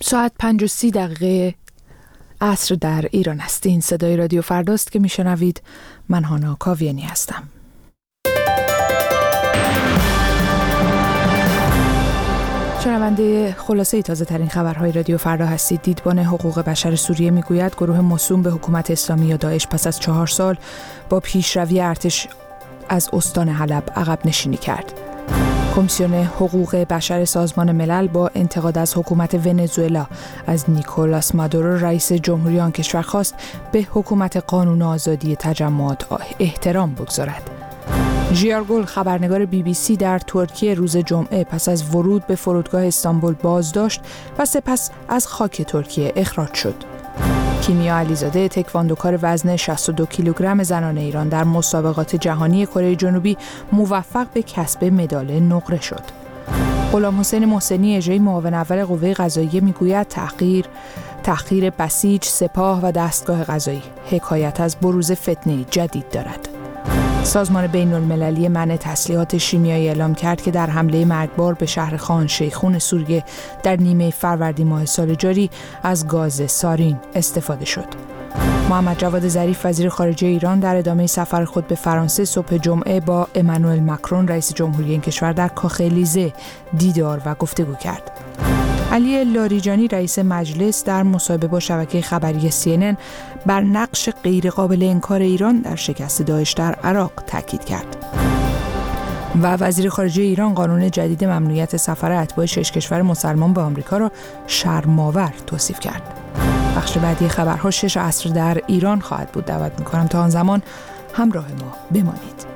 ساعت 5:30 عصر در ایران است. این صدای رادیو فرداست که میشنوید. من هانا کاویانی هستم. شنونده خلاصه تازه ترین خبرهای رادیو فردا هستید. دیدبان حقوق بشر سوریه میگوید گروه موسوم به حکومت اسلامی یا داعش پس از 4 سال با پیشروی ارتش از استان حلب عقب نشینی کرد. کمیسیون حقوق بشر سازمان ملل با انتقاد از حکومت ونزوئلا از نیکولاس مادورو رئیس جمهوری آن کشور خواست به حکومت قانون آزادی تجمعات احترام بگذارد. ژیارگل خبرنگار BBC در ترکیه روز جمعه پس از ورود به فرودگاه استانبول بازداشت و سپس از خاک ترکیه اخراج شد. کیمیا علیزاده تکواندوکار وزن 62 کیلوگرم زنان ایران در مسابقات جهانی کره جنوبی موفق به کسب مدال نقره شد. غلام حسین محسنی اجرایی معاون اول قوه قضاییه میگوید تحقیر بسیج سپاه و دستگاه قضایی حکایت از بروز فتنه جدید دارد. سازمان بین‌المللی منع تسلیحات شیمیایی اعلام کرد که در حمله مرگبار به شهر خان شیخون سوریه در نیمه فروردین ماه سال جاری از گاز سارین استفاده شد. محمد جواد ظریف وزیر خارجه ایران در ادامه سفر خود به فرانسه صبح جمعه با امانوئل ماکرون رئیس جمهوری این کشور در کاخ الیزه دیدار و گفتگو کرد. علی لاریجانی رئیس مجلس در مصاحبه با شبکه خبری CNN بر نقش غیرقابل انکار ایران در شکست داعش در عراق تاکید کرد. و وزیر خارجه ایران قانون جدید ممنوعیت سفر اتباع 6 کشور مسلمان به آمریکا را شرم‌آور توصیف کرد. بخش بعدی خبرها 6 عصر در ایران خواهد بود. دعوت می‌کنم تا آن زمان همراه ما بمانید.